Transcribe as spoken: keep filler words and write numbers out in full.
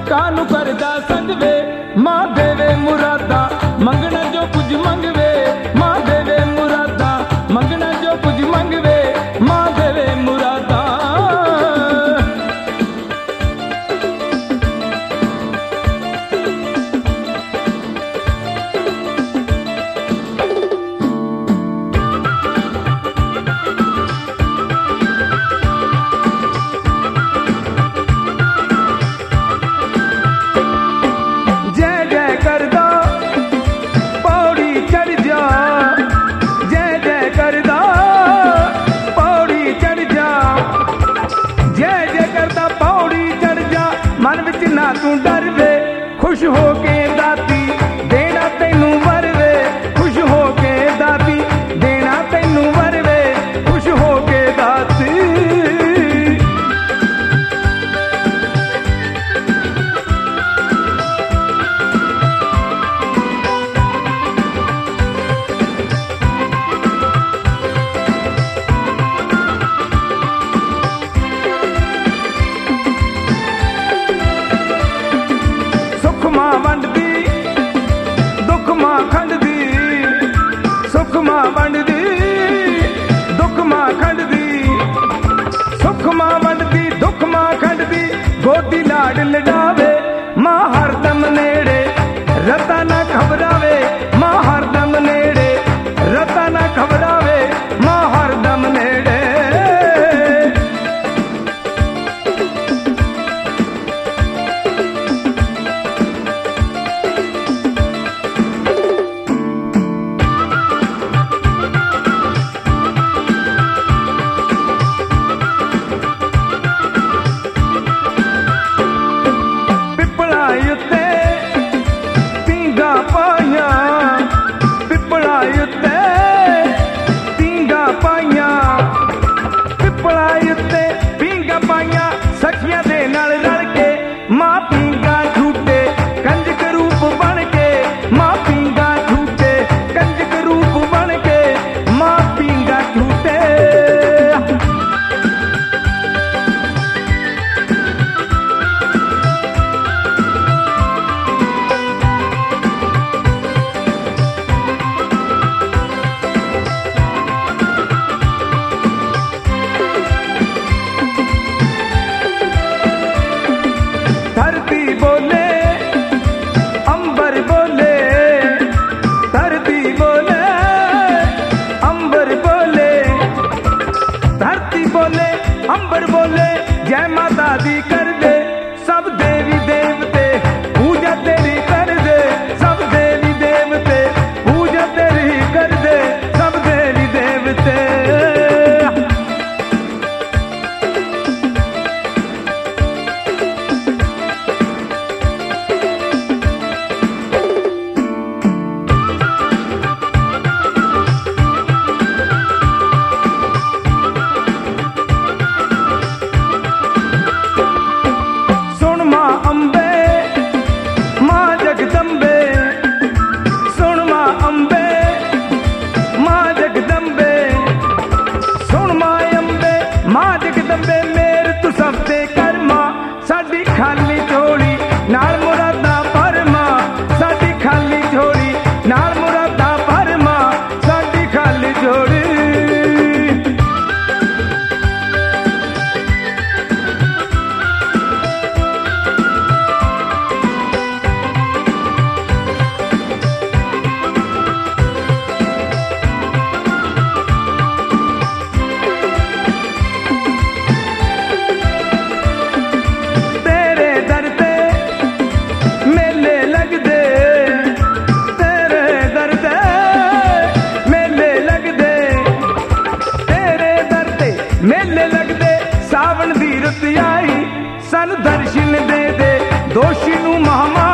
कानू करदा संग वे मां देवे मुरादा मंगना जो कुछ मंगवे मां देवे मुरादा मंगना जो कुछ मंगवे मां देवे मुरादा। तू डर वे खुश हो के दाती देना तैनू वरवे खुश हो के दाती देना तैनू वरवे खुश हो के दाती। दुख मां खंडदी सुख मां वंडदी दुख मां खंडदी सुख मां वंडदी दुख मां खंडदी गोदी लाड लडावे मां हरदम नेड़े रता ना घबरावे मां हरदम नेड़े रता ना घबरावे मां हरदम नेड़े। सखिया दे नाल रल के मां पींगा झूठे कंजक रूप बन के मां पींगा झूठे कंजक रूप बन के मां पींगा झूठे। धरती बोले अंबर बोले धरती बोले अंबर बोले धरती बोले अंबर बोले जय माता दी कर दे सब देवी देवते पूजा तेरी कर दे सब देवी देवते पूजा तेरी कर दे सब देवी देवते। साडी खाली झोली नाल मुरादा भरमा साडी खाली झोली नाल मुरादा भरमा साडी खाली झोली। मेले लगदे सावन दी रुत आई सन दर्शन दे दे दोषी नू महामा